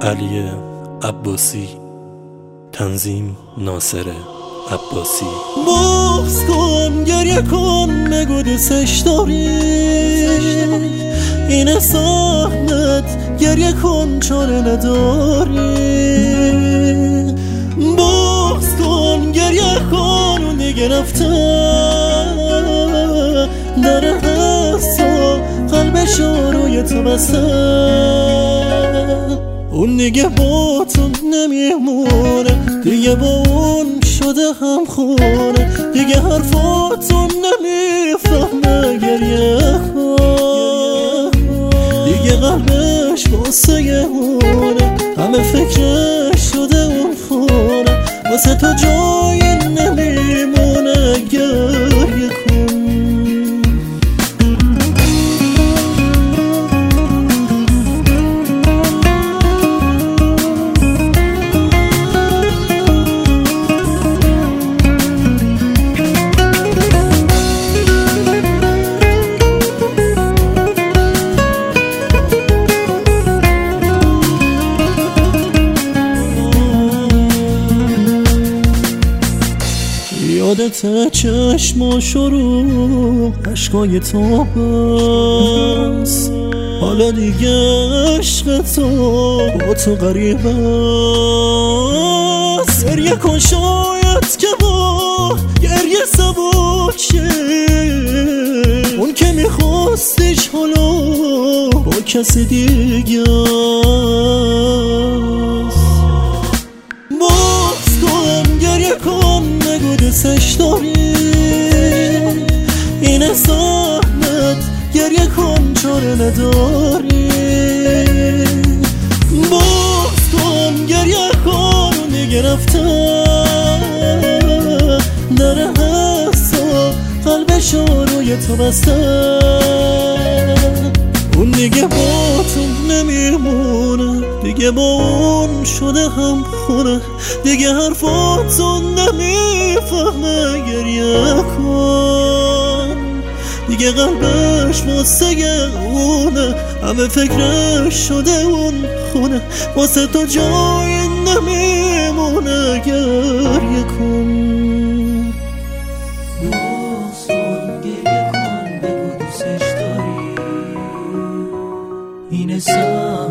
علی عباسی، تنظیم ناصر عباسی. بغض کن، گریه کن، بگو دوستش داری، این سهمت گریه کن چاره نداری. بغض کن، گریه کن، اون دیگه رفته در هست و قلبشو روی تو بسته، اون دیگه با تو نمیمونه، دیگه با اون شده هم خونه، دیگه حرفاتو نمیفهمه، گریه کن، دیگه قلبش واسه اونه، همه فکرش شده اون خونه، واسه تو جایی نمیمونه، گریه کن. یادت چشماشو رو عشقای تو بس، حالا دیگه عشق تو با تو غریب است. گریه کن شاید که با گریه سبک شه، اون که میخواستش حالا با کسی دیگه است. بغض کن، گریه کن، بگو دوستش داری، این زحمت گریه کن چاره نداری. بغض کن، گریه کن، اون دیگه رفته در هست و قلبشو روی تو بسته، اون دیگه با تو نمیمونه، دیگه با اون شده هم خونه، دیگه حرفاتو نمیفهمه، گریه کن، دیگه قلبش واسه اونه، همه فکرش شده اون خونه، واسه تو جایی نمیمونه، گریه کن. بغض کن، گریه کن، بگو دوستش داری، این